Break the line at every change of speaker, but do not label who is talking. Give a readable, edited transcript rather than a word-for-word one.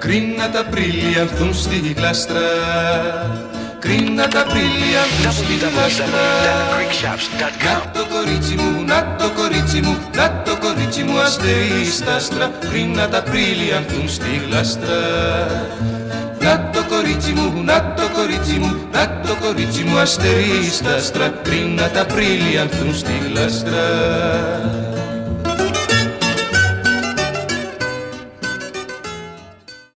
Κρίνα τα πρίλια ανθούν στη γλάστρα. Κρίνα τα πρίλια ανθούν στη γλάστρα. Να το κορίτσι μου, να το κορίτσι μου, να το κορίτσι μου αστερεί στα άστρα. Κρίνα τα πρίλια ανθούν στη γλάστρα. Να το κορίτσι μου, να το κορίτσι μου, να το κορίτσι μου αστερεί στα άστρα. Κρίνα τα πρίλια ανθούν στη γλάστρα.